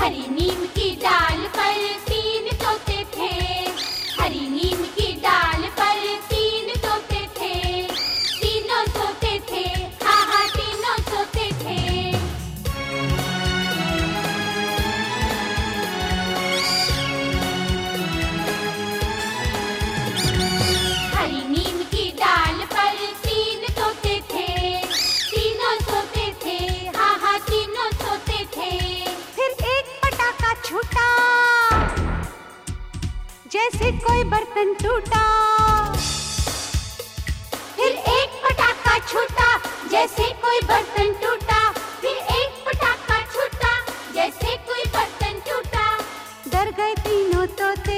हरी नीम की डाल पर 3 तोते थे। हरी नीम की डाल पर 3 तोते थे। तीनों सोते थे, हाँ हाँ तीनों सोते थे। हरी नीम की डाल पर 3 तोते थे। तीनों सोते थे, हाँ हाँ तीनों सोते थे। फिर एक पटाखा छूटा, जैसे कोई बर्तन टूटा। फिर एक पटाखा छूटा, जैसे कोई बर्तन टूटा। फिर एक पटाखा छूटा, जैसे कोई बर्तन टूटा। डर गए तीनों तोते।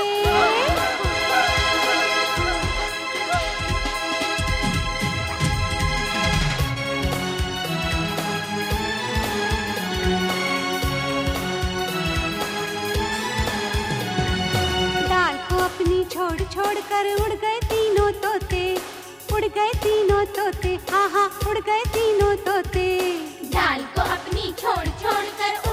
डाल को अपनी छोड़ छोड़ कर उड़ गए तीनों तोते। उड़ गए तीनों तोते, हाँ हाँ उड़ गए तीनों तोते। डाल को अपनी छोड़ छोड़ कर